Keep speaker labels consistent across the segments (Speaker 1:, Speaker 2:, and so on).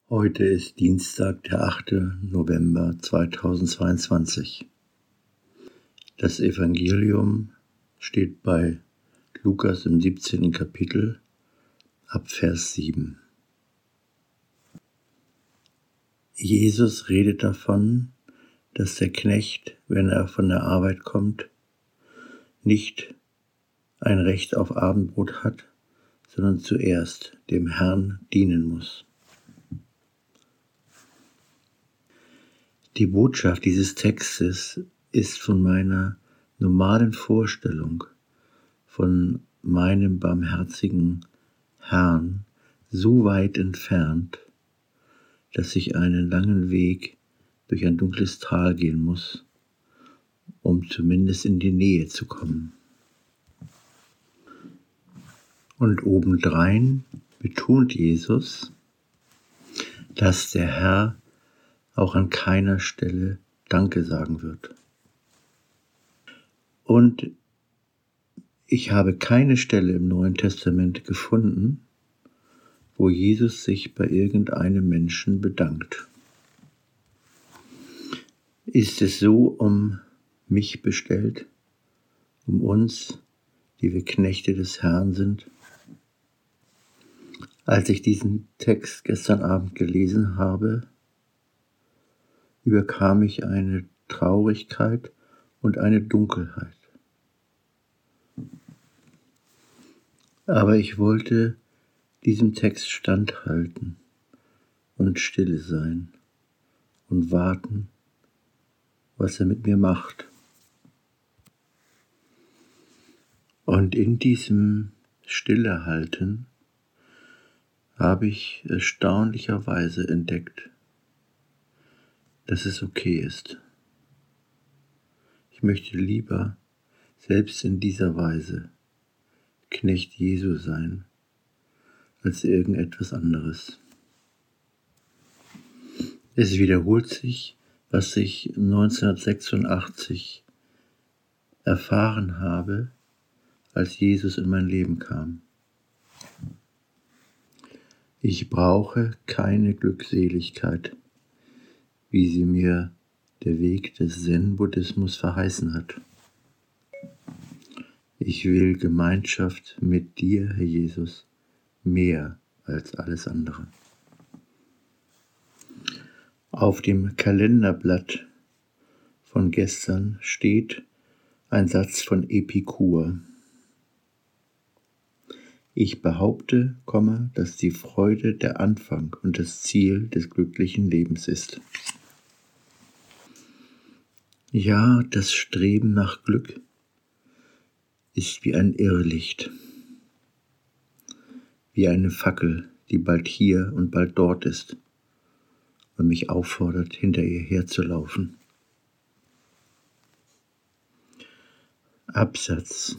Speaker 1: Heute ist Dienstag, der 8. November 2022. Das Evangelium steht bei Lukas im 17. Kapitel ab Vers 7. Jesus redet davon, dass der Knecht, wenn er von der Arbeit kommt, nicht ein Recht auf Abendbrot hat, sondern zuerst dem Herrn dienen muss. Die Botschaft dieses Textes ist von meiner normalen Vorstellung von meinem barmherzigen Herrn so weit entfernt, dass ich einen langen Weg durch ein dunkles Tal gehen muss, um zumindest in die Nähe zu kommen. Und obendrein betont Jesus, dass der Herr auch an keiner Stelle Danke sagen wird. Und ich habe keine Stelle im Neuen Testament gefunden, wo Jesus sich bei irgendeinem Menschen bedankt. Ist es so um mich bestellt, um uns, die wir Knechte des Herrn sind? Als ich diesen Text gestern Abend gelesen habe, überkam mich eine Traurigkeit und eine Dunkelheit. Aber ich wollte diesem Text standhalten und stille sein und warten, was er mit mir macht. Und in diesem Stillehalten habe ich erstaunlicherweise entdeckt, dass es okay ist. Ich möchte lieber, selbst in dieser Weise, Knecht Jesu sein, als irgendetwas anderes. Es wiederholt sich, was ich 1986 erfahren habe, als Jesus in mein Leben kam. Ich brauche keine Glückseligkeit, wie sie mir der Weg des Zen-Buddhismus verheißen hat. Ich will Gemeinschaft mit dir, Herr Jesus, mehr als alles andere. Auf dem Kalenderblatt von gestern steht ein Satz von Epikur. Ich behaupte, dass die Freude der Anfang und das Ziel des glücklichen Lebens ist. Ja, das Streben nach Glück ist wie ein Irrlicht, wie eine Fackel, die bald hier und bald dort ist und mich auffordert, hinter ihr herzulaufen. Absatz.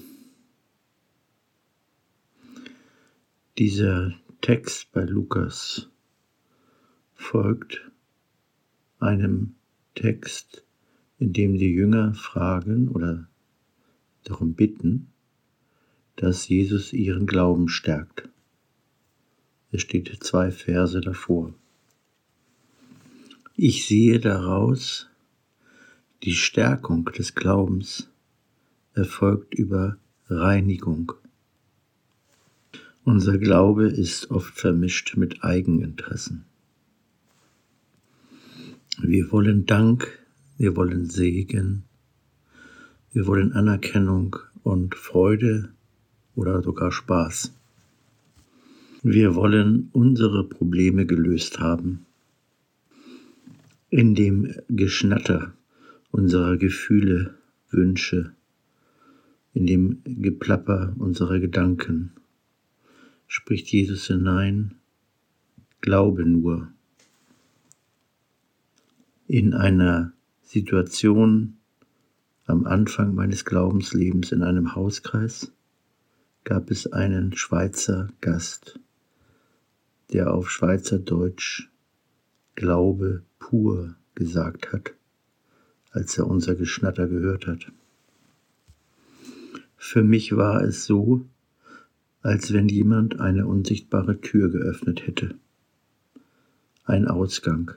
Speaker 1: Dieser Text bei Lukas folgt einem Text, in dem die Jünger fragen oder darum bitten, dass Jesus ihren Glauben stärkt. Es steht 2 Verse davor. Ich sehe daraus, die Stärkung des Glaubens erfolgt über Reinigung. Unser Glaube ist oft vermischt mit Eigeninteressen. Wir wollen Dank, wir wollen Segen, wir wollen Anerkennung und Freude oder sogar Spaß. Wir wollen unsere Probleme gelöst haben. In dem Geschnatter unserer Gefühle, Wünsche, in dem Geplapper unserer Gedanken spricht Jesus hinein: Glaube nur. In einer Situation am Anfang meines Glaubenslebens in einem Hauskreis gab es einen Schweizer Gast, der auf Schweizerdeutsch Glaube pur gesagt hat, als er unser Geschnatter gehört hat. Für mich war es so, als wenn jemand eine unsichtbare Tür geöffnet hätte. ein Ausgang.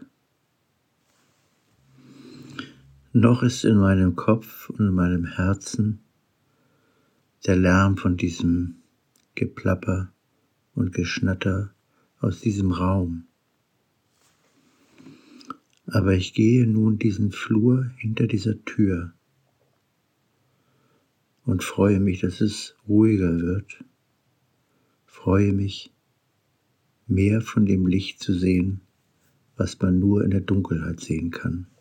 Speaker 1: Noch ist in meinem Kopf und in meinem Herzen der Lärm von diesem Geplapper und Geschnatter aus diesem Raum. Aber ich gehe nun diesen Flur hinter dieser Tür und freue mich, dass es ruhiger wird, freue mich, mehr von dem Licht zu sehen, was man nur in der Dunkelheit sehen kann.